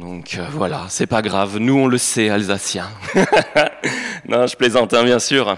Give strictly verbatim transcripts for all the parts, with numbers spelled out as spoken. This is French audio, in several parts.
donc euh, voilà, c'est pas grave, nous on le sait, Alsaciens. Non, je plaisante, hein, bien sûr.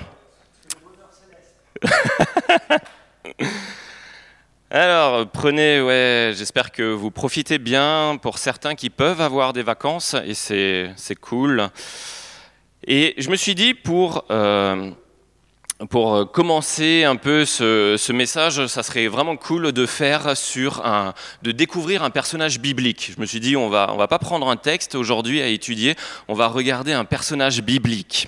Alors, prenez, ouais, j'espère que vous profitez bien pour certains qui peuvent avoir des vacances, et c'est, c'est cool. Et je me suis dit, pour, euh, pour commencer un peu ce, ce message, ça serait vraiment cool de faire sur un, de découvrir un personnage biblique. Je me suis dit, on va, on va pas prendre un texte aujourd'hui à étudier, on va regarder un personnage biblique.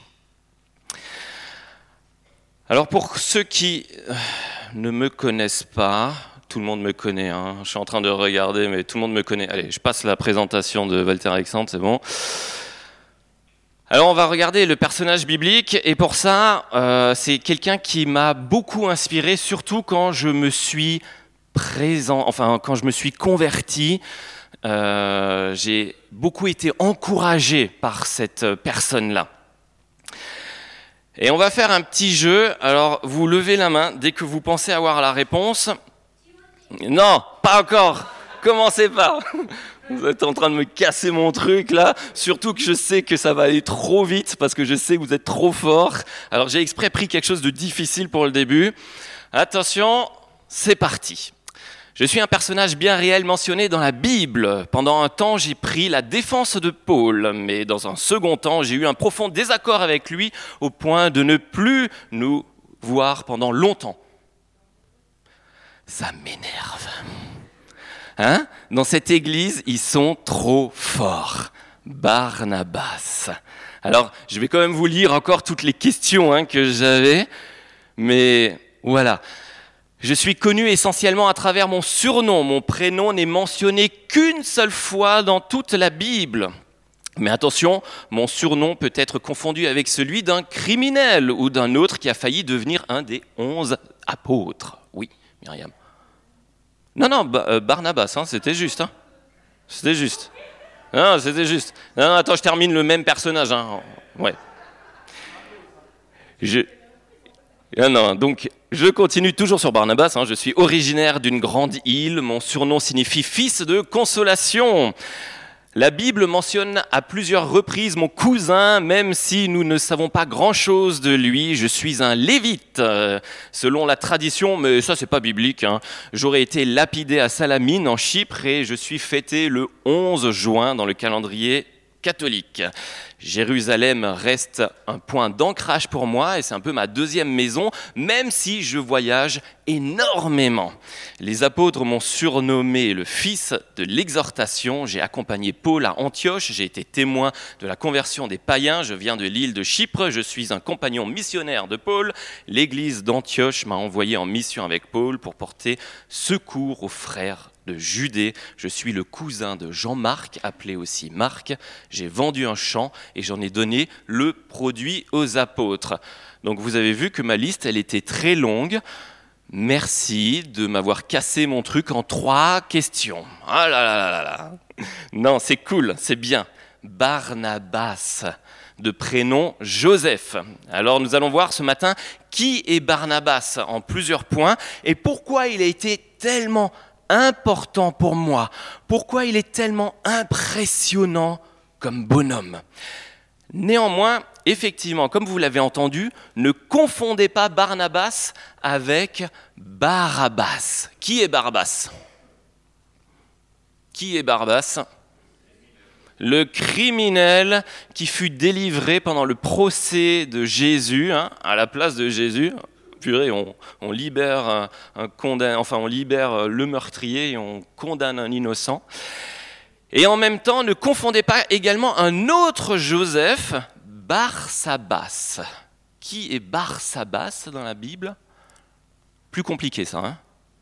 Alors, pour ceux qui ne me connaissent pas, tout le monde me connaît, hein. Je suis en train de regarder, mais tout le monde me connaît. Allez, je passe la présentation de Walter Alexandre, c'est bon. Alors, on va regarder le personnage biblique, et pour ça, euh, c'est quelqu'un qui m'a beaucoup inspiré, surtout quand je me suis présent, enfin, quand je me suis converti. Euh, j'ai beaucoup été encouragé par cette personne-là. Et on va faire un petit jeu. Alors, vous levez la main dès que vous pensez avoir la réponse. Non, pas encore. Commencez pas. Vous êtes en train de me casser mon truc là. Surtout que je sais que ça va aller trop vite parce que je sais que vous êtes trop fort. Alors, j'ai exprès pris quelque chose de difficile pour le début. Attention, c'est parti. Je suis un personnage bien réel mentionné dans la Bible. Pendant un temps, j'ai pris la défense de Paul, mais dans un second temps, j'ai eu un profond désaccord avec lui au point de ne plus nous voir pendant longtemps. Ça m'énerve. Hein ? Dans cette église, ils sont trop forts. Barnabas. Alors, je vais quand même vous lire encore toutes les questions hein, que j'avais, mais voilà. Je suis connu essentiellement à travers mon surnom. Mon prénom n'est mentionné qu'une seule fois dans toute la Bible. Mais attention, mon surnom peut être confondu avec celui d'un criminel ou d'un autre qui a failli devenir un des onze apôtres. Oui, Myriam. Non, non, Barnabas, hein, c'était juste. Hein. C'était juste. Non, c'était juste. Non, non, attends, je termine le même personnage. Hein. Ouais. Je... Non, non, donc... Je continue toujours sur Barnabas, hein. Je suis originaire d'une grande île, mon surnom signifie « fils de consolation ». La Bible mentionne à plusieurs reprises mon cousin, même si nous ne savons pas grand-chose de lui. Je suis un lévite, euh, selon la tradition, mais ça c'est pas biblique. Hein. J'aurais été lapidé à Salamine en Chypre et je suis fêté le onze juin dans le calendrier catholique. Jérusalem reste un point d'ancrage pour moi et c'est un peu ma deuxième maison, même si je voyage énormément. Les apôtres m'ont surnommé le fils de l'exhortation. J'ai accompagné Paul à Antioche, j'ai été témoin de la conversion des païens. Je viens de l'île de Chypre, je suis un compagnon missionnaire de Paul. L'église d'Antioche m'a envoyé en mission avec Paul pour porter secours aux frères de Judée. Je suis le cousin de Jean-Marc, appelé aussi Marc. J'ai vendu un champ et j'en ai donné le produit aux apôtres. Donc vous avez vu que ma liste, elle était très longue. Merci de m'avoir cassé mon truc en trois questions. Ah là là là là là. Non, c'est cool, c'est bien. Barnabas, de prénom Joseph. Alors nous allons voir ce matin qui est Barnabas en plusieurs points et pourquoi il a été tellement important pour moi. Pourquoi il est tellement impressionnant comme bonhomme. Néanmoins, effectivement, comme vous l'avez entendu, ne confondez pas Barnabas avec Barabbas. Qui est Barabbas ? Qui est Barabbas ? Le criminel qui fut délivré pendant le procès de Jésus, hein, à la place de Jésus. Purée, on, on libère un, un condamn... enfin on libère le meurtrier et on condamne un innocent. Et en même temps, ne confondez pas également un autre Joseph, Barsabas. Qui est Barsabas dans la Bible ? Plus compliqué ça, hein ?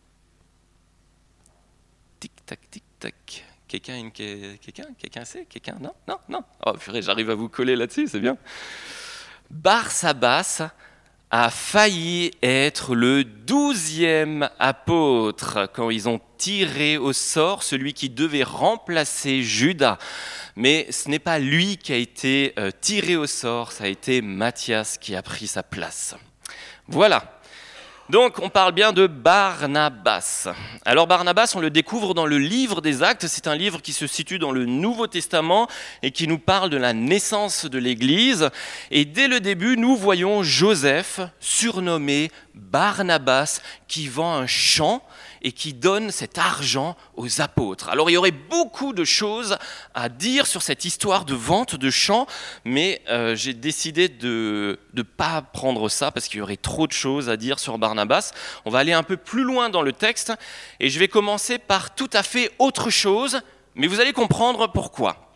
Tic tac tic tac. Quelqu'un, une... quelqu'un, quelqu'un sait ? Quelqu'un ? Non, non, non. Oh purée, j'arrive à vous coller là-dessus, c'est bien. Barsabas a failli être le douzième apôtre quand ils ont tiré au sort celui qui devait remplacer Judas. Mais ce n'est pas lui qui a été tiré au sort, ça a été Matthias qui a pris sa place. Voilà. Donc, on parle bien de Barnabas. Alors, Barnabas, on le découvre dans le livre des Actes. C'est un livre qui se situe dans le Nouveau Testament et qui nous parle de la naissance de l'Église. Et dès le début, nous voyons Joseph, surnommé Barnabas, qui vend un champ et qui donne cet argent aux apôtres. Alors, il y aurait beaucoup de choses à dire sur cette histoire de vente de champs, mais euh, j'ai décidé de ne pas prendre ça parce qu'il y aurait trop de choses à dire sur Barnabas. On va aller un peu plus loin dans le texte et je vais commencer par tout à fait autre chose, mais vous allez comprendre pourquoi.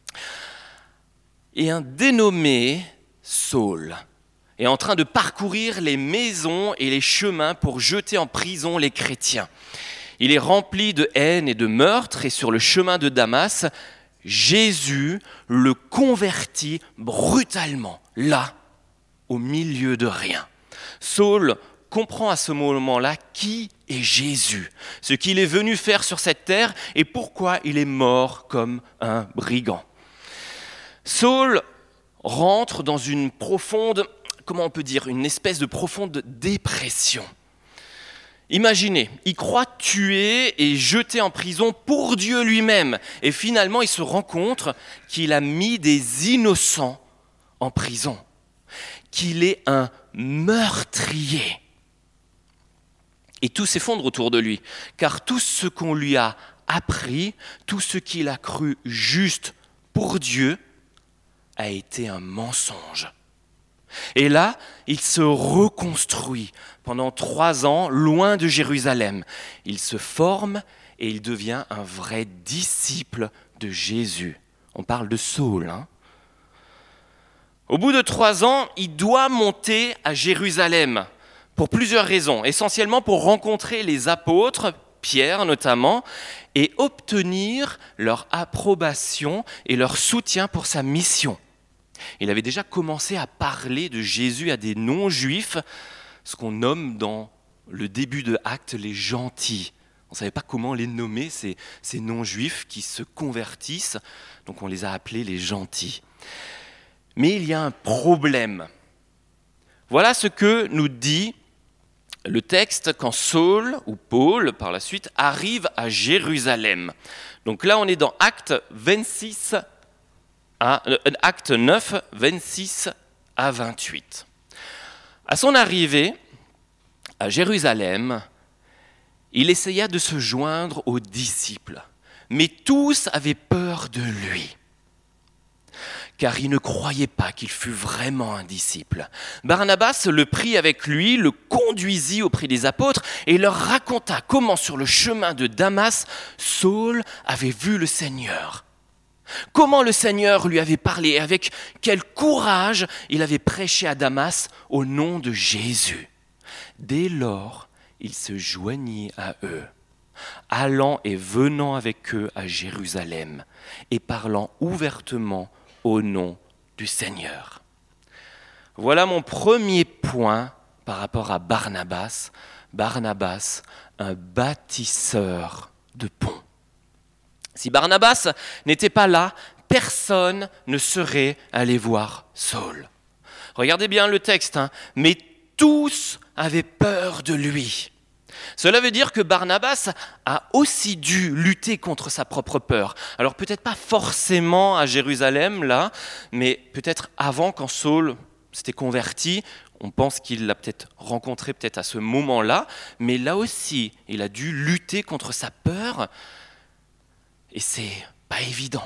Et un dénommé Saul est en train de parcourir les maisons et les chemins pour jeter en prison les chrétiens. Il est rempli de haine et de meurtre et sur le chemin de Damas, Jésus le convertit brutalement, là, au milieu de rien. Saul comprend à ce moment-là qui est Jésus, ce qu'il est venu faire sur cette terre et pourquoi il est mort comme un brigand. Saul rentre dans une profonde, comment on peut dire, une espèce de profonde dépression. Imaginez, il croit tuer et jeter en prison pour Dieu lui-même. Et finalement, il se rend compte qu'il a mis des innocents en prison, qu'il est un meurtrier. Et tout s'effondre autour de lui, car tout ce qu'on lui a appris, tout ce qu'il a cru juste pour Dieu, a été un mensonge. Et là, il se reconstruit pendant trois ans, loin de Jérusalem. Il se forme et il devient un vrai disciple de Jésus. On parle de Saul. Hein ? Au bout de trois ans, il doit monter à Jérusalem pour plusieurs raisons. Essentiellement pour rencontrer les apôtres, Pierre notamment, et obtenir leur approbation et leur soutien pour sa mission. Il avait déjà commencé à parler de Jésus à des non-juifs, ce qu'on nomme dans le début de Actes les gentils. On ne savait pas comment les nommer, ces, ces non-juifs qui se convertissent, donc on les a appelés les gentils. Mais il y a un problème. Voilà ce que nous dit le texte quand Saul, ou Paul par la suite, arrive à Jérusalem. Donc là on est dans Actes vingt-six, à, euh, Acte neuf, vingt-six à vingt-huit. À son arrivée à Jérusalem, il essaya de se joindre aux disciples, mais tous avaient peur de lui, car ils ne croyaient pas qu'il fût vraiment un disciple. Barnabas le prit avec lui, le conduisit auprès des apôtres et leur raconta comment sur le chemin de Damas, Saul avait vu le Seigneur. Comment le Seigneur lui avait parlé et avec quel courage il avait prêché à Damas au nom de Jésus. Dès lors, il se joignit à eux, allant et venant avec eux à Jérusalem et parlant ouvertement au nom du Seigneur. Voilà mon premier point par rapport à Barnabas. Barnabas, un bâtisseur de ponts. Si Barnabas n'était pas là, personne ne serait allé voir Saul. Regardez bien le texte, hein, mais tous avaient peur de lui. Cela veut dire que Barnabas a aussi dû lutter contre sa propre peur. Alors peut-être pas forcément à Jérusalem là, mais peut-être avant quand Saul s'était converti, on pense qu'il l'a peut-être rencontré peut-être à ce moment-là, mais là aussi il a dû lutter contre sa peur. Et c'est pas évident.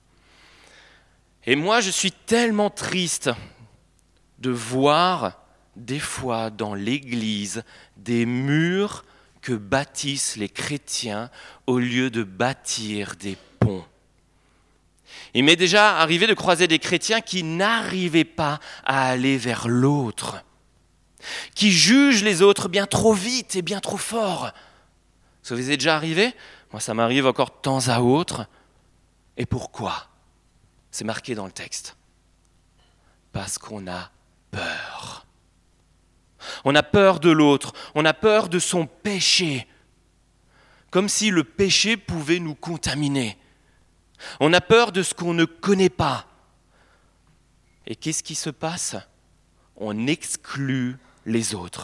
Et moi, je suis tellement triste de voir des fois dans l'Église des murs que bâtissent les chrétiens au lieu de bâtir des ponts. Il m'est déjà arrivé de croiser des chrétiens qui n'arrivaient pas à aller vers l'autre, qui jugent les autres bien trop vite et bien trop fort. Ça vous est déjà arrivé ? Moi, ça m'arrive encore de temps à autre. Et pourquoi ? C'est marqué dans le texte. Parce qu'on a peur. On a peur de l'autre. On a peur de son péché. Comme si le péché pouvait nous contaminer. On a peur de ce qu'on ne connaît pas. Et qu'est-ce qui se passe ? On exclut les autres.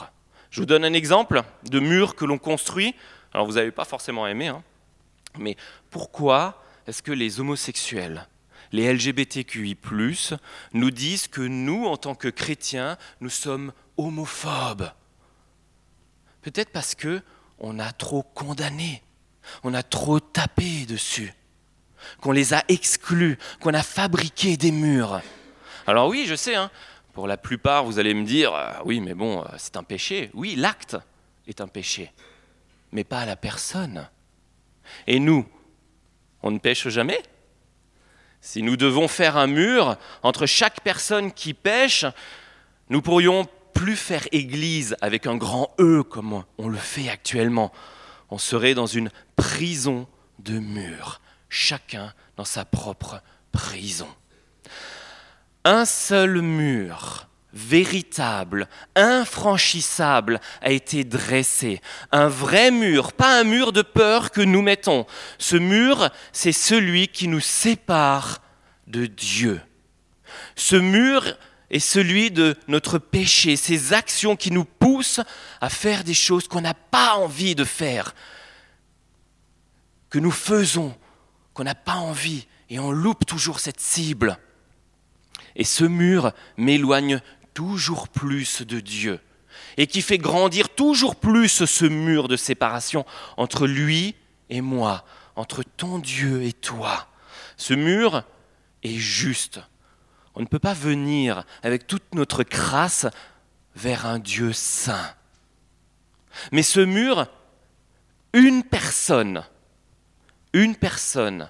Je vous donne un exemple de mur que l'on construit. Alors vous n'avez pas forcément aimé, hein, mais pourquoi est-ce que les homosexuels, les L G B T Q I plus, nous disent que nous, en tant que chrétiens, nous sommes homophobes? Peut-être parce qu'on a trop condamné, on a trop tapé dessus, qu'on les a exclus, qu'on a fabriqué des murs. Alors oui, je sais, hein, pour la plupart, vous allez me dire, euh, oui, mais bon, euh, c'est un péché. Oui, l'acte est un péché, mais pas la personne. Et nous, on ne pêche jamais? Si nous devons faire un mur entre chaque personne qui pêche, nous pourrions plus faire église avec un grand E comme on le fait actuellement. On serait dans une prison de murs, chacun dans sa propre prison. Un seul mur, véritable, infranchissable, a été dressé. Un vrai mur, pas un mur de peur que nous mettons. Ce mur, c'est celui qui nous sépare de Dieu. Ce mur est celui de notre péché, ces actions qui nous poussent à faire des choses qu'on n'a pas envie de faire, que nous faisons, qu'on n'a pas envie, et on loupe toujours cette cible. Et ce mur m'éloigne toujours plus de Dieu, et qui fait grandir toujours plus ce mur de séparation entre lui et moi, entre ton Dieu et toi. Ce mur est juste. On ne peut pas venir avec toute notre crasse vers un Dieu saint. Mais ce mur, une personne, une personne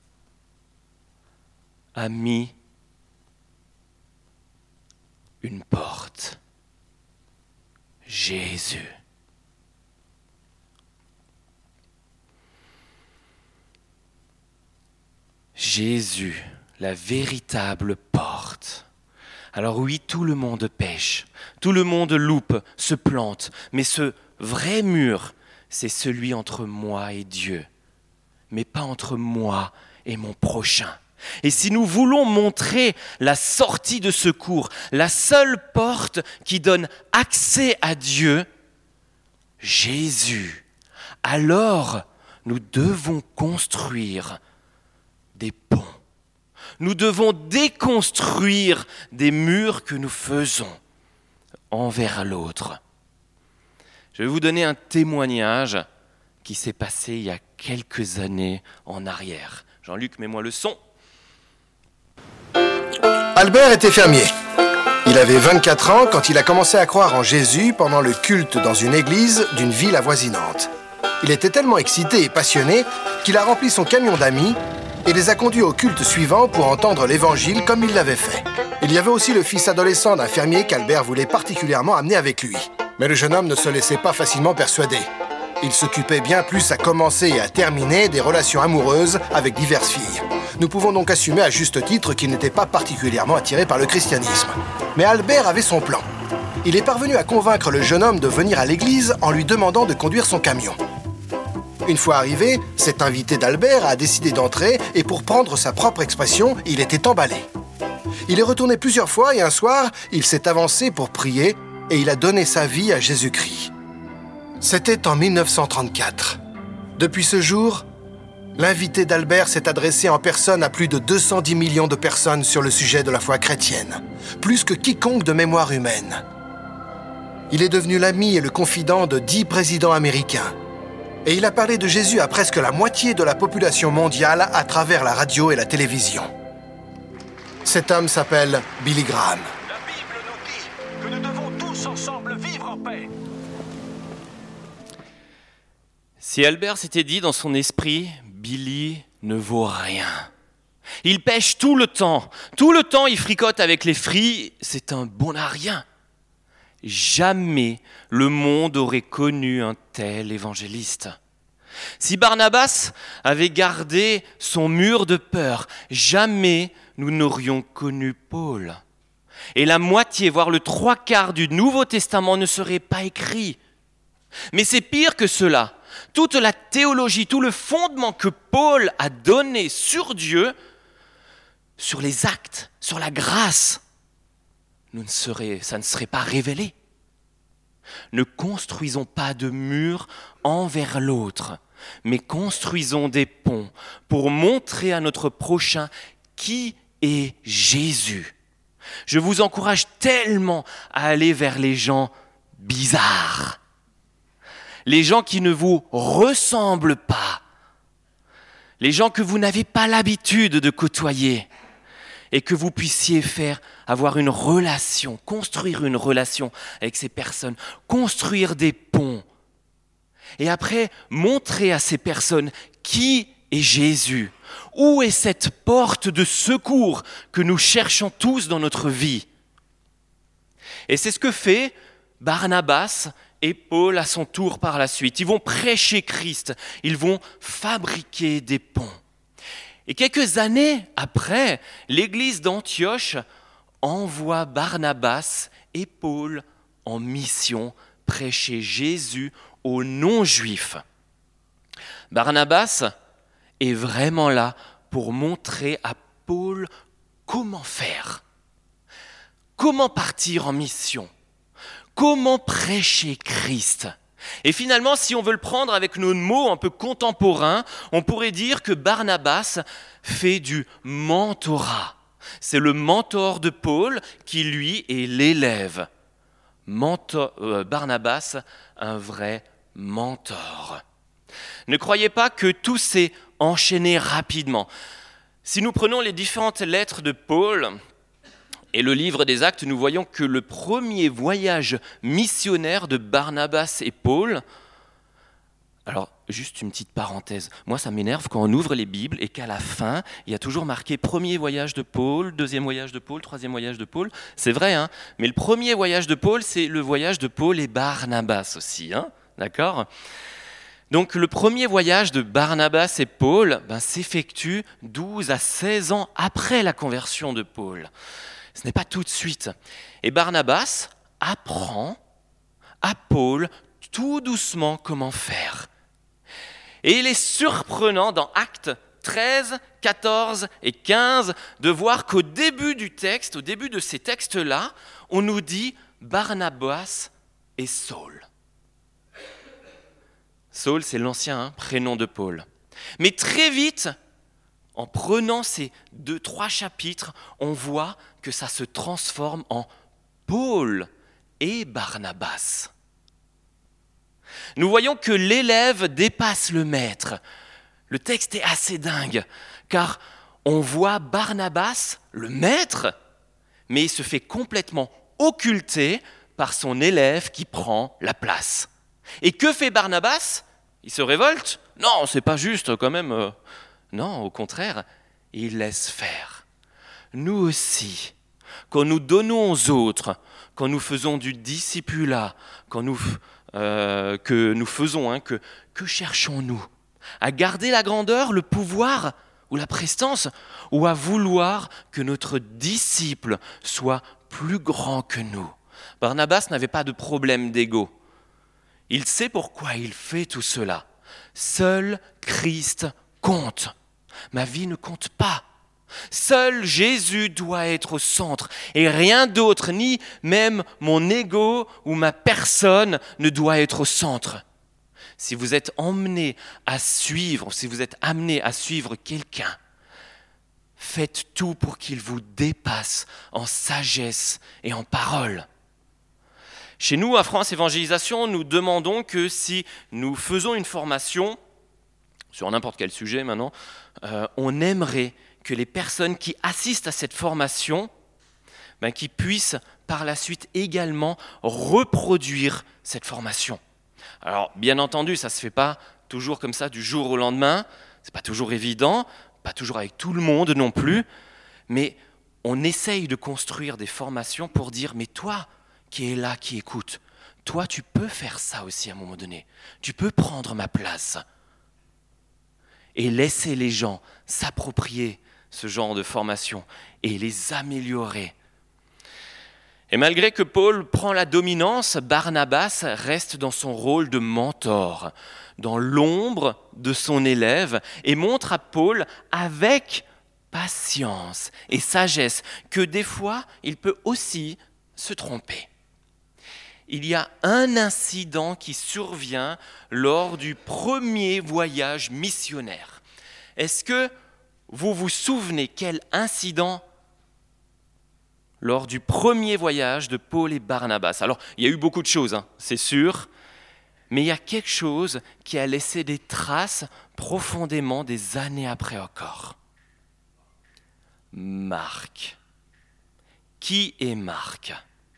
a mis une porte. Jésus. Jésus. La véritable porte. Alors oui, tout le monde pêche, tout le monde loupe, se plante, mais ce vrai mur, c'est celui entre moi et Dieu, mais pas entre moi et mon prochain. Et si nous voulons montrer la sortie de secours, la seule porte qui donne accès à Dieu, Jésus, alors nous devons construire des ponts. Nous devons déconstruire des murs que nous faisons envers l'autre. Je vais vous donner un témoignage qui s'est passé il y a quelques années en arrière. Jean-Luc, mets-moi le son. Albert était fermier. Il avait vingt-quatre ans quand il a commencé à croire en Jésus pendant le culte dans une église d'une ville avoisinante. Il était tellement excité et passionné qu'il a rempli son camion d'amis et les a conduits au culte suivant pour entendre l'évangile comme il l'avait fait. Il y avait aussi le fils adolescent d'un fermier qu'Albert voulait particulièrement amener avec lui. Mais le jeune homme ne se laissait pas facilement persuader. Il s'occupait bien plus à commencer et à terminer des relations amoureuses avec diverses filles. Nous pouvons donc assumer à juste titre qu'il n'était pas particulièrement attiré par le christianisme. Mais Albert avait son plan. Il est parvenu à convaincre le jeune homme de venir à l'église en lui demandant de conduire son camion. Une fois arrivé, cet invité d'Albert a décidé d'entrer et pour prendre sa propre expression, il était emballé. Il est retourné plusieurs fois et un soir, il s'est avancé pour prier et il a donné sa vie à Jésus-Christ. C'était en mille neuf cent trente-quatre. Depuis ce jour, l'invité d'Albert s'est adressé en personne à plus de deux cent dix millions de personnes sur le sujet de la foi chrétienne, plus que quiconque de mémoire humaine. Il est devenu l'ami et le confident de dix présidents américains. Et il a parlé de Jésus à presque la moitié de la population mondiale à travers la radio et la télévision. Cet homme s'appelle Billy Graham. La Bible nous dit que nous devons tous ensemble vivre en paix. Si Albert s'était dit dans son esprit, Billy ne vaut rien. Il pêche tout le temps. Tout le temps, il fricote avec les filles. C'est un bon à rien. Jamais le monde aurait connu un tel évangéliste. Si Barnabas avait gardé son mur de peur, jamais nous n'aurions connu Paul. Et la moitié, voire le trois quarts du Nouveau Testament ne serait pas écrit. Mais c'est pire que cela. Toute la théologie, tout le fondement que Paul a donné sur Dieu, sur les actes, sur la grâce, nous ne serait, ça ne serait pas révélé. Ne construisons pas de murs envers l'autre, mais construisons des ponts pour montrer à notre prochain qui est Jésus. Je vous encourage tellement à aller vers les gens bizarres, les gens qui ne vous ressemblent pas, les gens que vous n'avez pas l'habitude de côtoyer, et que vous puissiez faire, avoir une relation, construire une relation avec ces personnes, construire des ponts. Et après, montrer à ces personnes qui est Jésus. Où est cette porte de secours que nous cherchons tous dans notre vie? Et c'est ce que fait Barnabas et Paul à son tour par la suite. Ils vont prêcher Christ, ils vont fabriquer des ponts. Et quelques années après, l'église d'Antioche envoie Barnabas et Paul en mission prêcher Jésus aux non-juifs. Barnabas est vraiment là pour montrer à Paul comment faire, comment partir en mission, comment prêcher Christ. Et finalement, si on veut le prendre avec nos mots un peu contemporains, on pourrait dire que Barnabas fait du mentorat. C'est le mentor de Paul qui, lui, est l'élève. Mentor, euh, Barnabas, un vrai mentor. Ne croyez pas que tout s'est enchaîné rapidement. Si nous prenons les différentes lettres de Paul et le livre des Actes, nous voyons que le premier voyage missionnaire de Barnabas et Paul, alors juste une petite parenthèse, moi ça m'énerve quand on ouvre les Bibles et qu'à la fin, il y a toujours marqué premier voyage de Paul, deuxième voyage de Paul, troisième voyage de Paul. C'est vrai, hein, mais le premier voyage de Paul, c'est le voyage de Paul et Barnabas aussi, hein, d'accord ? Donc le premier voyage de Barnabas et Paul ben, s'effectue douze à seize ans après la conversion de Paul. Ce n'est pas tout de suite. Et Barnabas apprend à Paul tout doucement comment faire. Et il est surprenant dans Actes treize, quatorze et quinze de voir qu'au début du texte, au début de ces textes-là, on nous dit Barnabas et Saul. Saul, c'est l'ancien hein, prénom de Paul. Mais très vite, en prenant ces deux, trois chapitres, on voit que ça se transforme en Paul et Barnabas. Nous voyons que l'élève dépasse le maître. Le texte est assez dingue, car on voit Barnabas, le maître, mais il se fait complètement occulter par son élève qui prend la place. Et que fait Barnabas ? Il se révolte ? Non, c'est pas juste quand même. Euh, non, au contraire, il laisse faire. Nous aussi, quand nous donnons aux autres, quand nous faisons du discipulat, quand nous, euh, que nous faisons, hein, que, que cherchons-nous ? À garder la grandeur, le pouvoir ou la prestance, ou à vouloir que notre disciple soit plus grand que nous ? Barnabas n'avait pas de problème d'ego. Il sait pourquoi il fait tout cela. Seul Christ compte. Ma vie ne compte pas. Seul Jésus doit être au centre et rien d'autre, ni même mon ego ou ma personne ne doit être au centre. Si vous êtes emmené à suivre, si vous êtes amené à suivre quelqu'un, faites tout pour qu'il vous dépasse en sagesse et en parole. Chez nous, à France Évangélisation, nous demandons que si nous faisons une formation, sur n'importe quel sujet maintenant, euh, on aimerait que les personnes qui assistent à cette formation, ben, qui puissent par la suite également reproduire cette formation. Alors, bien entendu, ça ne se fait pas toujours comme ça du jour au lendemain, ce n'est pas toujours évident, pas toujours avec tout le monde non plus, mais on essaye de construire des formations pour dire « mais toi », qui est là, qui écoute. Toi, tu peux faire ça aussi à un moment donné. Tu peux prendre ma place. Et laisser les gens s'approprier ce genre de formation et les améliorer. Et malgré que Paul prend la dominance, Barnabas reste dans son rôle de mentor, dans l'ombre de son élève, et montre à Paul avec patience et sagesse que des fois, il peut aussi se tromper. il y a un incident qui survient lors du premier voyage missionnaire. Est-ce que vous vous souvenez quel incident lors du premier voyage de Paul et Barnabas? Alors, il y a eu beaucoup de choses, hein, c'est sûr, mais il y a quelque chose qui a laissé des traces profondément des années après encore. Marc. Qui est Marc ?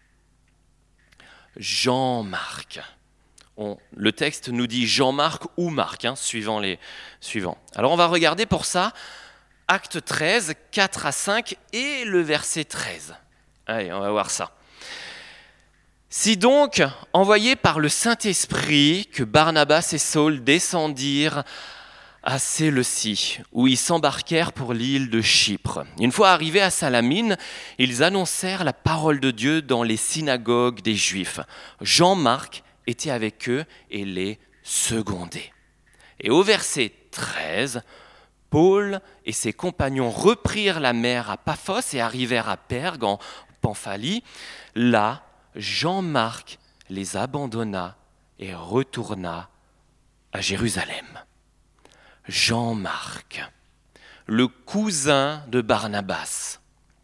Jean-Marc. On, le texte nous dit Jean-Marc ou Marc, hein, suivant les suivants. Alors on va regarder pour ça Acte treize, quatre à cinq et le verset treize. Allez, on va voir ça. Si donc, envoyés par le Saint-Esprit, que Barnabas et Saul descendirent à Séleucie, où ils s'embarquèrent pour l'île de Chypre. Une fois arrivés à Salamine, ils annoncèrent la parole de Dieu dans les synagogues des Juifs. Jean-Marc était avec eux et les secondait. Et au verset treize, Paul et ses compagnons reprirent la mer à Paphos et arrivèrent à Pergue en Pamphalie. Là, Jean-Marc les abandonna et retourna à Jérusalem. Jean-Marc, le cousin de Barnabas.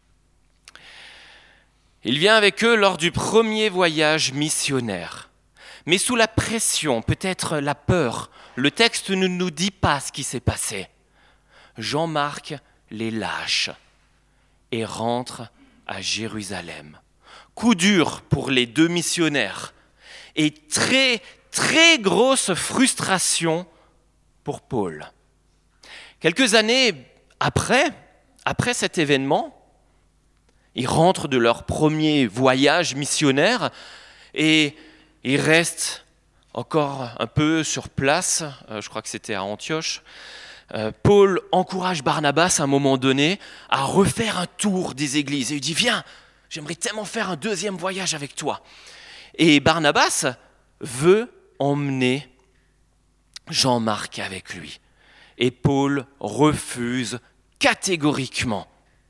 Il vient avec eux lors du premier voyage missionnaire. Mais sous la pression, peut-être la peur, le texte ne nous dit pas ce qui s'est passé. Jean-Marc les lâche et rentre à Jérusalem. Coup dur pour les deux missionnaires et très, très grosse frustration pour Paul. Quelques années après, après cet événement, ils rentrent de leur premier voyage missionnaire et ils restent encore un peu sur place, euh, je crois que c'était à Antioche. Euh, Paul encourage Barnabas à un moment donné à refaire un tour des églises et il dit « Viens, j'aimerais tellement faire un deuxième voyage avec toi ». Et Barnabas veut emmener Jean-Marc avec lui. Et Paul refuse catégoriquement.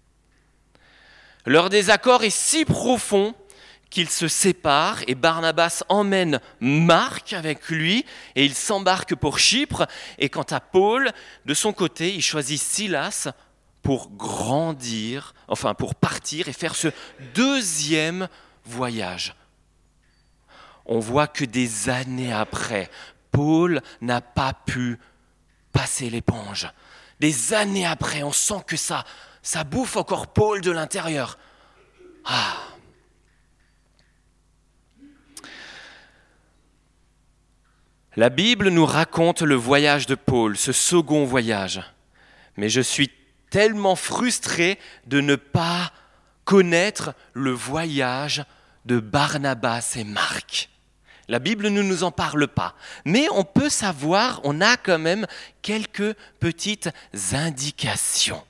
Leur désaccord est si profond qu'ils se séparent et Barnabas emmène Marc avec lui et il s'embarque pour Chypre. Et quant à Paul, de son côté, il choisit Silas pour grandir, enfin pour partir et faire ce deuxième voyage. On voit que des années après, Paul n'a pas pu passer l'éponge. Des années après, on sent que ça, ça bouffe encore Paul de l'intérieur. Ah. La Bible nous raconte le voyage de Paul, ce second voyage. Mais je suis tellement frustré de ne pas connaître le voyage de Barnabas et Marc. La Bible ne nous en parle pas, mais on peut savoir, on a quand même quelques petites indications.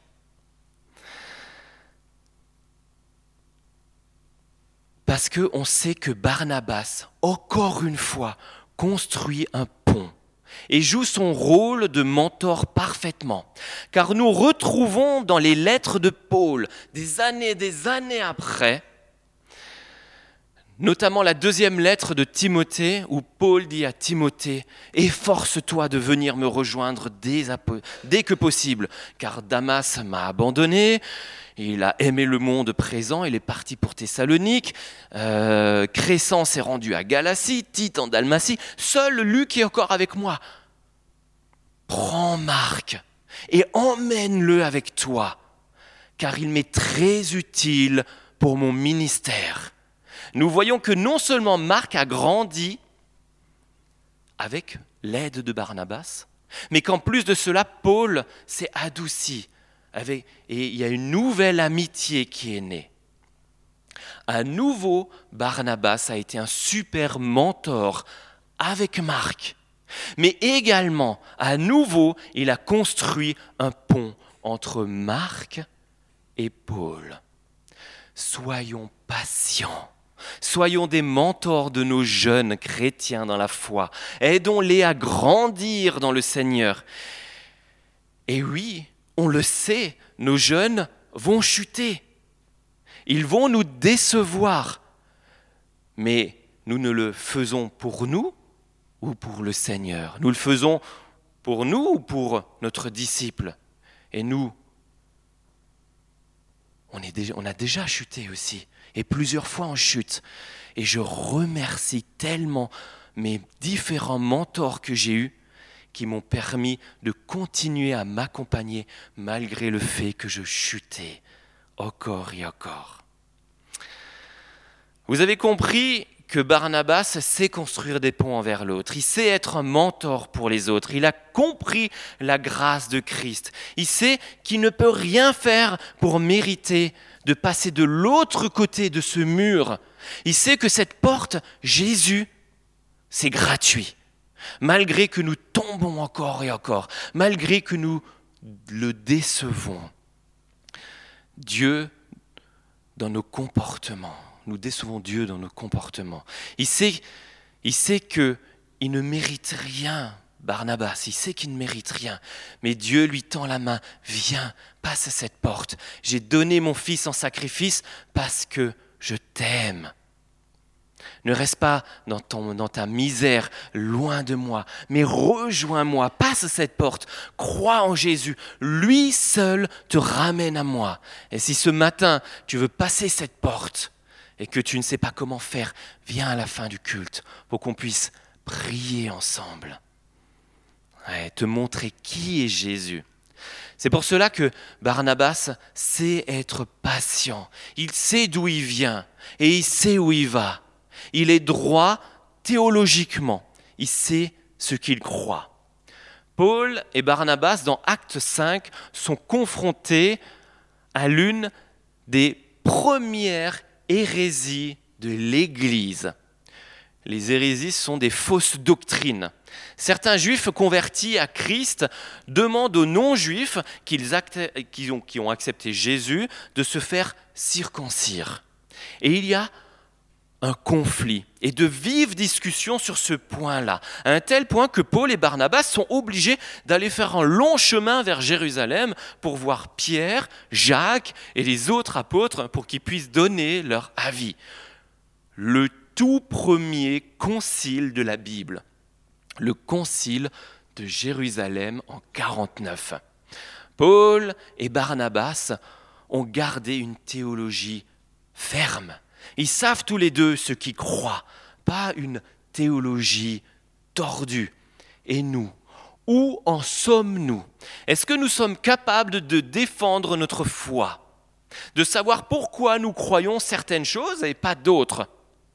Parce qu'on sait que Barnabas, encore une fois, construit un pont et joue son rôle de mentor parfaitement. Car nous retrouvons dans les lettres de Paul, des années et des années après, notamment la deuxième lettre de Timothée, où Paul dit à Timothée « Efforce-toi de venir me rejoindre dès, dès que possible, car Damas m'a abandonné, il a aimé le monde présent, il est parti pour Thessalonique, euh, Crescens s'est rendu à Galatie, Tite en Dalmatie, seul Luc est encore avec moi. Prends Marc et emmène-le avec toi, car il m'est très utile pour mon ministère. » Nous voyons que non seulement Marc a grandi avec l'aide de Barnabas, mais qu'en plus de cela, Paul s'est adouci avec, et il y a une nouvelle amitié qui est née. À nouveau, Barnabas a été un super mentor avec Marc, mais également, à nouveau, il a construit un pont entre Marc et Paul. Soyons patients. Soyons des mentors de nos jeunes chrétiens dans la foi. Aidons-les à grandir dans le Seigneur. Et oui, on le sait, nos jeunes vont chuter. Ils vont nous décevoir. Mais nous ne le faisons pour nous ou pour le Seigneur? Nous le faisons pour nous ou pour notre disciple? Et nous, on, est déjà, on a déjà chuté aussi, et plusieurs fois on chute. Et je remercie tellement mes différents mentors que j'ai eus, qui m'ont permis de continuer à m'accompagner malgré le fait que je chutais encore et encore. Vous avez compris que Barnabas sait construire des ponts envers l'autre. Il sait être un mentor pour les autres. Il a compris la grâce de Christ. Il sait qu'il ne peut rien faire pour mériter de passer de l'autre côté de ce mur. Il sait que cette porte, Jésus, c'est gratuit. Malgré que nous tombons encore et encore, malgré que nous le décevons. Dieu, dans nos comportements, nous décevons Dieu dans nos comportements. Il sait, il sait qu'il ne mérite rien, Barnabas, il sait qu'il ne mérite rien. Mais Dieu lui tend la main, viens, passe cette porte. J'ai donné mon fils en sacrifice parce que je t'aime. Ne reste pas dans, ton, dans ta misère, loin de moi, mais rejoins-moi, passe cette porte, crois en Jésus, lui seul te ramène à moi. Et si ce matin, tu veux passer cette porte et que tu ne sais pas comment faire, viens à la fin du culte pour qu'on puisse prier ensemble. Ouais, te montrer qui est Jésus. C'est pour cela que Barnabas sait être patient. Il sait d'où il vient et il sait où il va. Il est droit théologiquement. Il sait ce qu'il croit. Paul et Barnabas, dans Actes cinq, sont confrontés à l'une des premières hérésies de l'Église. Les hérésies sont des fausses doctrines. Certains juifs convertis à Christ demandent aux non-juifs qu'ils acte, qui, ont, qui ont accepté Jésus de se faire circoncire. Et il y a un conflit et de vives discussions sur ce point-là, à un tel point que Paul et Barnabas sont obligés d'aller faire un long chemin vers Jérusalem pour voir Pierre, Jacques et les autres apôtres pour qu'ils puissent donner leur avis. Le tout premier concile de la Bible, le concile de Jérusalem en quarante-neuf. Paul et Barnabas ont gardé une théologie ferme. Ils savent tous les deux ce qu'ils croient, pas une théologie tordue. Et nous, où en sommes-nous? Est-ce que nous sommes capables de défendre notre foi, de savoir pourquoi nous croyons certaines choses et pas d'autres?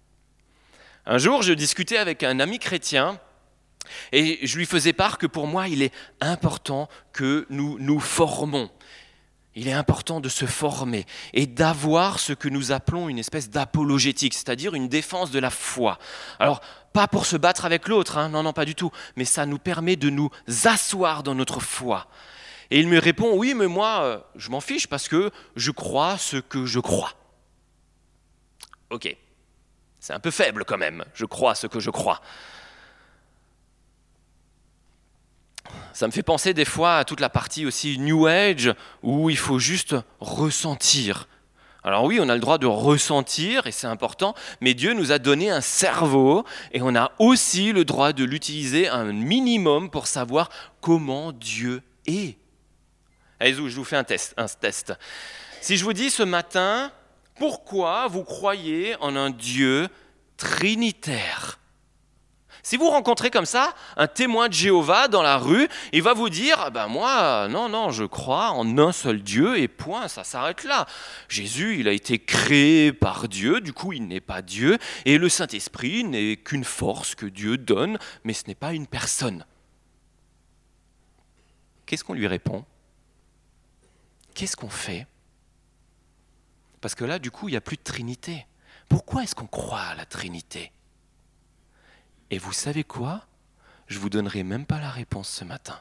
Un jour, je discutais avec un ami chrétien et je lui faisais part que pour moi, il est important que nous nous formons. Il est important de se former et d'avoir ce que nous appelons une espèce d'apologétique, c'est-à-dire une défense de la foi. Alors, pas pour se battre avec l'autre, hein, non, non, pas du tout, mais ça nous permet de nous asseoir dans notre foi. Et il me répond, oui, mais moi, euh, je m'en fiche parce que je crois ce que je crois. Ok, c'est un peu faible quand même, je crois ce que je crois. Ça me fait penser des fois à toute la partie aussi New Age où il faut juste ressentir. Alors oui, on a le droit de ressentir et c'est important, mais Dieu nous a donné un cerveau et on a aussi le droit de l'utiliser un minimum pour savoir comment Dieu est. Allez, je vous fais un test, un test. Si je vous dis ce matin, pourquoi vous croyez en un Dieu trinitaire ? Si vous rencontrez comme ça un témoin de Jéhovah dans la rue, il va vous dire ben moi, non, non, je crois en un seul Dieu et point, ça s'arrête là. Jésus, il a été créé par Dieu, du coup, il n'est pas Dieu, et le Saint-Esprit n'est qu'une force que Dieu donne, mais ce n'est pas une personne. Qu'est-ce qu'on lui répond ? Qu'est-ce qu'on fait ? Parce que là, du coup, il n'y a plus de Trinité. Pourquoi est-ce qu'on croit à la Trinité ? Et vous savez quoi ? Je ne vous donnerai même pas la réponse ce matin.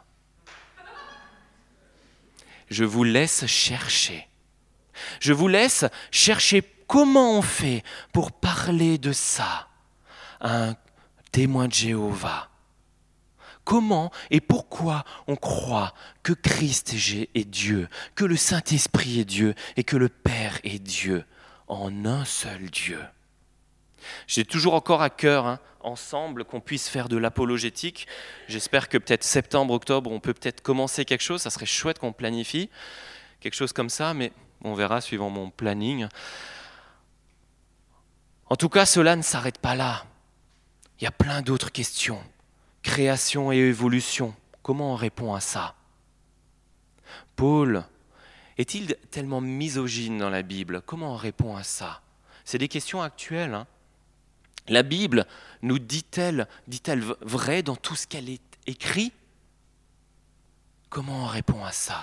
Je vous laisse chercher. Je vous laisse chercher comment on fait pour parler de ça à un témoin de Jéhovah. Comment et pourquoi on croit que Christ est Dieu, que le Saint-Esprit est Dieu et que le Père est Dieu en un seul Dieu. J'ai toujours encore à cœur, hein, ensemble, qu'on puisse faire de l'apologétique. J'espère que peut-être septembre, octobre, on peut peut-être commencer quelque chose. Ça serait chouette qu'on planifie quelque chose comme ça, mais on verra suivant mon planning. En tout cas, cela ne s'arrête pas là. Il y a plein d'autres questions. Création et évolution. Comment on répond à ça ? Paul est-il tellement misogyne dans la Bible ? Comment on répond à ça ? C'est des questions actuelles. Hein. La Bible nous dit-elle, dit-elle vrai dans tout ce qu'elle est écrit ? Comment on répond à ça ?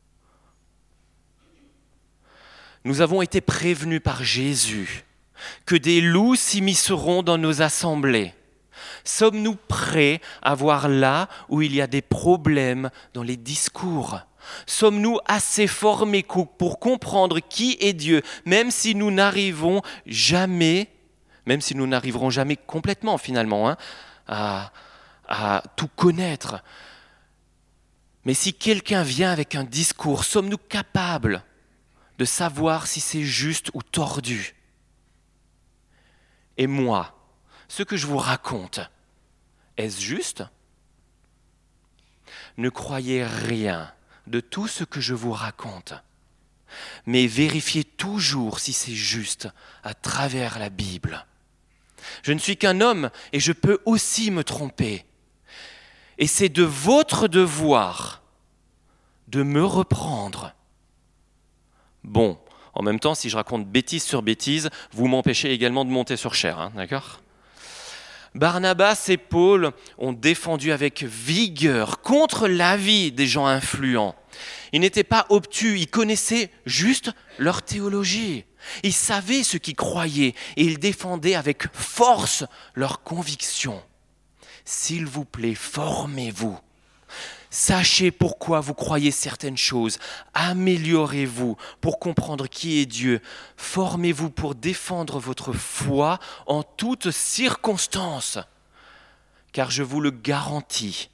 Nous avons été prévenus par Jésus que des loups s'immisceront dans nos assemblées. Sommes-nous prêts à voir là où il y a des problèmes dans les discours ? Sommes-nous assez formés pour comprendre qui est Dieu, même si nous n'arrivons jamais, même si nous n'arriverons jamais complètement finalement hein, à, à tout connaître. Mais si quelqu'un vient avec un discours, sommes-nous capables de savoir si c'est juste ou tordu ? Et moi, ce que je vous raconte, est-ce juste ? Ne croyez rien de tout ce que je vous raconte, mais vérifiez toujours si c'est juste à travers la Bible. Je ne suis qu'un homme et je peux aussi me tromper. Et c'est de votre devoir de me reprendre. Bon, en même temps, si je raconte bêtise sur bêtise, vous m'empêchez également de monter sur chair, hein, d'accord ? Barnabas et Paul ont défendu avec vigueur contre l'avis des gens influents. Ils n'étaient pas obtus, ils connaissaient juste leur théologie. Ils savaient ce qu'ils croyaient et ils défendaient avec force leurs convictions. S'il vous plaît, formez-vous. Sachez pourquoi vous croyez certaines choses. Améliorez-vous pour comprendre qui est Dieu. Formez-vous pour défendre votre foi en toutes circonstances. Car je vous le garantis,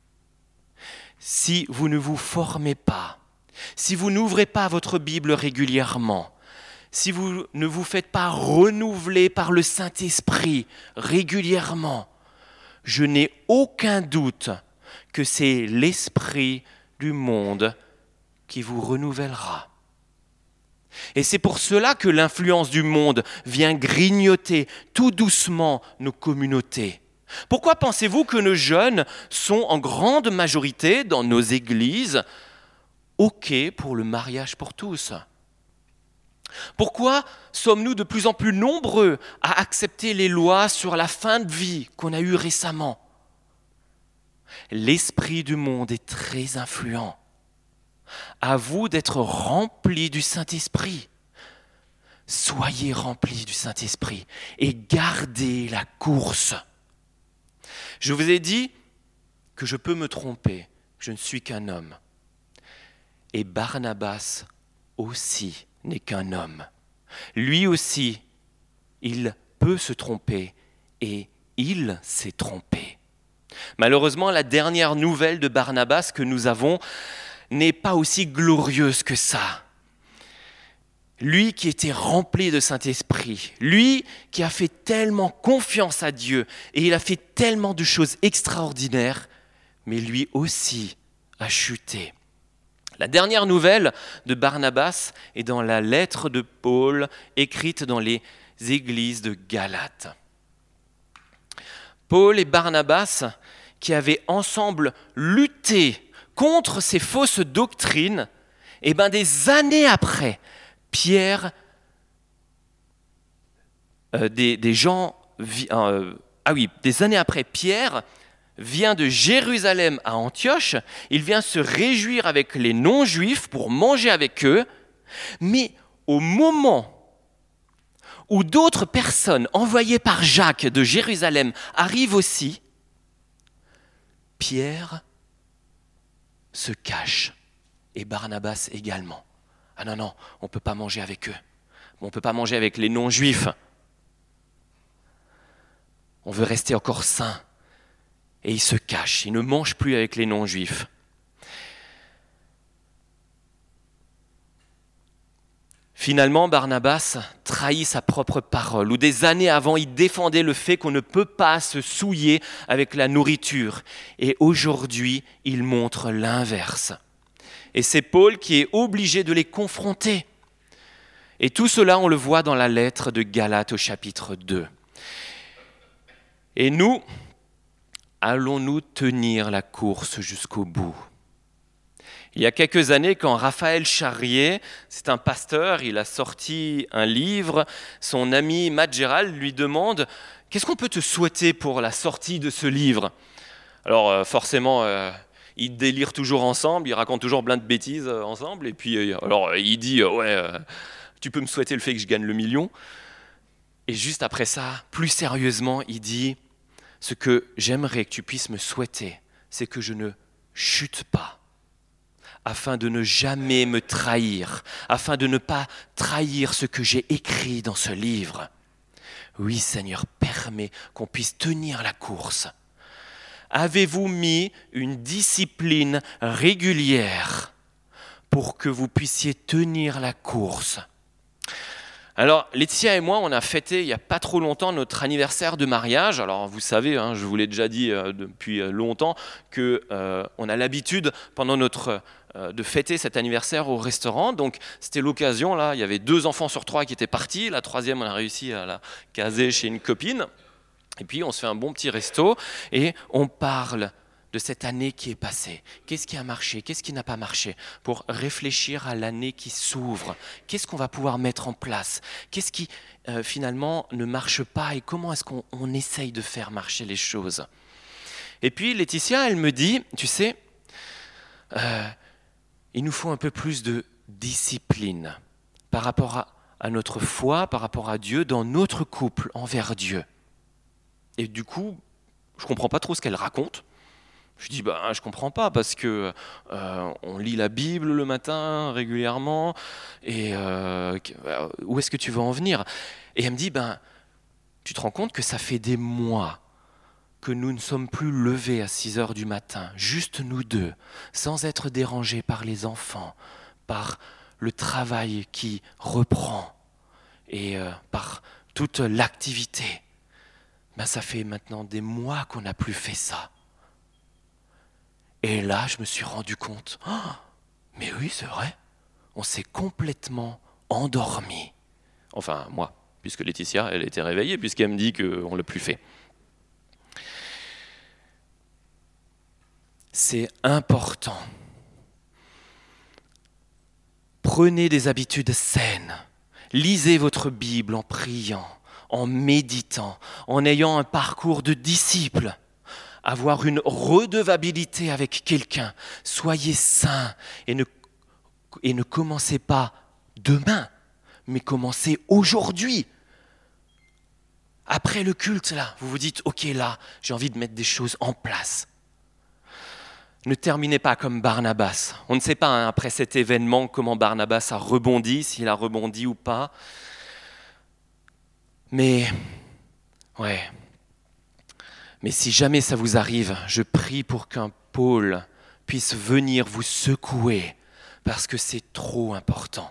si vous ne vous formez pas, si vous n'ouvrez pas votre Bible régulièrement, si vous ne vous faites pas renouveler par le Saint-Esprit régulièrement, je n'ai aucun doute que c'est l'esprit du monde qui vous renouvellera. Et c'est pour cela que l'influence du monde vient grignoter tout doucement nos communautés. Pourquoi pensez-vous que nos jeunes sont en grande majorité dans nos églises OK pour le mariage pour tous ? Pourquoi sommes-nous de plus en plus nombreux à accepter les lois sur la fin de vie qu'on a eues récemment ? L'esprit du monde est très influent. À vous d'être remplis du Saint-Esprit. Soyez remplis du Saint-Esprit et gardez la course. Je vous ai dit que je peux me tromper, je ne suis qu'un homme. Et Barnabas aussi n'est qu'un homme. Lui aussi, il peut se tromper et il s'est trompé. Malheureusement, la dernière nouvelle de Barnabas que nous avons n'est pas aussi glorieuse que ça. Lui qui était rempli de Saint-Esprit, lui qui a fait tellement confiance à Dieu et il a fait tellement de choses extraordinaires, mais lui aussi a chuté. La dernière nouvelle de Barnabas est dans la lettre de Paul écrite dans les églises de Galate. Paul et Barnabas, qui avaient ensemble lutté contre ces fausses doctrines, et bien des années après, Pierre, euh, des, des gens, euh, ah oui, des années après, Pierre vient de Jérusalem à Antioche, il vient se réjouir avec les non-juifs pour manger avec eux, mais au moment où d'autres personnes envoyées par Jacques de Jérusalem arrivent aussi, Pierre se cache et Barnabas également. Ah non, non, on ne peut pas manger avec eux. On ne peut pas manger avec les non-juifs. On veut rester encore saint. Et il se cache, il ne mange plus avec les non-juifs. Finalement, Barnabas trahit sa propre parole, où des années avant, il défendait le fait qu'on ne peut pas se souiller avec la nourriture. Et aujourd'hui, il montre l'inverse. Et c'est Paul qui est obligé de les confronter. Et tout cela, on le voit dans la lettre de Galates au chapitre deux. Et nous, allons-nous tenir la course jusqu'au bout ? Il y a quelques années, quand Raphaël Charrier, c'est un pasteur, il a sorti un livre, son ami Matt Gérald lui demande « Qu'est-ce qu'on peut te souhaiter pour la sortie de ce livre ?» Alors euh, forcément, euh, ils délirent toujours ensemble, ils racontent toujours plein de bêtises euh, ensemble, et puis euh, alors il dit euh, « Ouais, euh, tu peux me souhaiter le fait que je gagne le million ?» Et juste après ça, plus sérieusement, il dit « Ce que j'aimerais que tu puisses me souhaiter, c'est que je ne chute pas. » afin de ne jamais me trahir, afin de ne pas trahir ce que j'ai écrit dans ce livre. Oui, Seigneur, permets qu'on puisse tenir la course. Avez-vous mis une discipline régulière pour que vous puissiez tenir la course ? Alors, Laetitia et moi, on a fêté il n'y a pas trop longtemps notre anniversaire de mariage. Alors, vous savez, hein, je vous l'ai déjà dit euh, depuis longtemps, qu'on euh, a l'habitude, pendant notre, euh, de fêter cet anniversaire au restaurant. Donc, c'était l'occasion, là, il y avait deux enfants sur trois qui étaient partis. La troisième, on a réussi à la caser chez une copine. Et puis, on se fait un bon petit resto et on parle de cette année qui est passée. Qu'est-ce qui a marché? Qu'est-ce qui n'a pas marché? Pour réfléchir à l'année qui s'ouvre. Qu'est-ce qu'on va pouvoir mettre en place? Qu'est-ce qui, euh, finalement, ne marche pas? Et comment est-ce qu'on on essaye de faire marcher les choses? Et puis, Laetitia, elle me dit, tu sais, euh, il nous faut un peu plus de discipline par rapport à, à notre foi, par rapport à Dieu, dans notre couple envers Dieu. Et du coup, je ne comprends pas trop ce qu'elle raconte. Je dis, bah, je ne comprends pas parce que euh, on lit la Bible le matin régulièrement et euh, où est-ce que tu veux en venir? Et elle me dit, ben, tu te rends compte que ça fait des mois que nous ne sommes plus levés à six heures du matin, juste nous deux, sans être dérangés par les enfants, par le travail qui reprend et euh, par toute l'activité. Ben, ça fait maintenant des mois qu'on n'a plus fait ça. Et là, je me suis rendu compte, oh, mais oui, c'est vrai, on s'est complètement endormi. Enfin, moi, puisque Laetitia, elle était réveillée, puisqu'elle me dit qu'on ne l'a plus fait. C'est important. Prenez des habitudes saines. Lisez votre Bible en priant, en méditant, en ayant un parcours de disciple. Avoir une redevabilité avec quelqu'un. Soyez saints et ne, et ne commencez pas demain, mais commencez aujourd'hui. Après le culte, là, vous vous dites, ok, là, j'ai envie de mettre des choses en place. Ne terminez pas comme Barnabas. On ne sait pas, hein, après cet événement, comment Barnabas a rebondi, s'il a rebondi ou pas. Mais, ouais... Mais si jamais ça vous arrive, je prie pour qu'un Paul puisse venir vous secouer, parce que c'est trop important.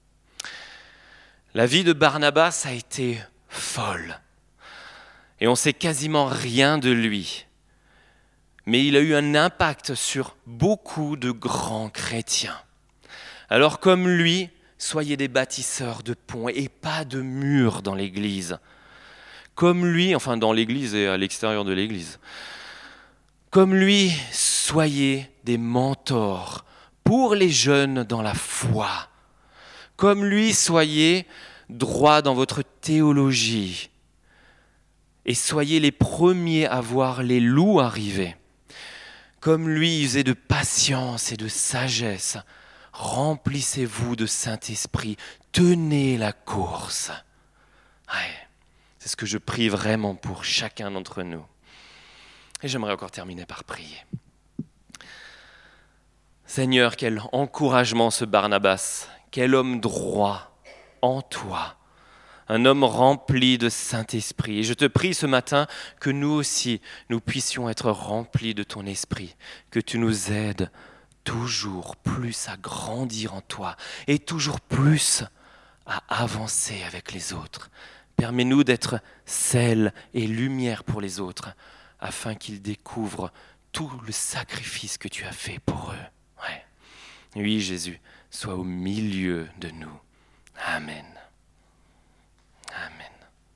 La vie de Barnabas a été folle, et on ne sait quasiment rien de lui. Mais il a eu un impact sur beaucoup de grands chrétiens. Alors comme lui, soyez des bâtisseurs de ponts et pas de murs dans l'Église. Comme lui, enfin dans l'église et à l'extérieur de l'église. Comme lui, soyez des mentors pour les jeunes dans la foi. Comme lui, soyez droits dans votre théologie. Et soyez les premiers à voir les loups arriver. Comme lui, usez de patience et de sagesse. Remplissez-vous de Saint-Esprit. Tenez la course. Ouais. C'est ce que je prie vraiment pour chacun d'entre nous. Et j'aimerais encore terminer par prier. Seigneur, quel encouragement ce Barnabas, quel homme droit en toi, un homme rempli de Saint-Esprit. Et je te prie ce matin que nous aussi, nous puissions être remplis de ton esprit, que tu nous aides toujours plus à grandir en toi et toujours plus à avancer avec les autres. Permets-nous d'être sel et lumière pour les autres, afin qu'ils découvrent tout le sacrifice que tu as fait pour eux. Ouais. Oui, Jésus, sois au milieu de nous. Amen.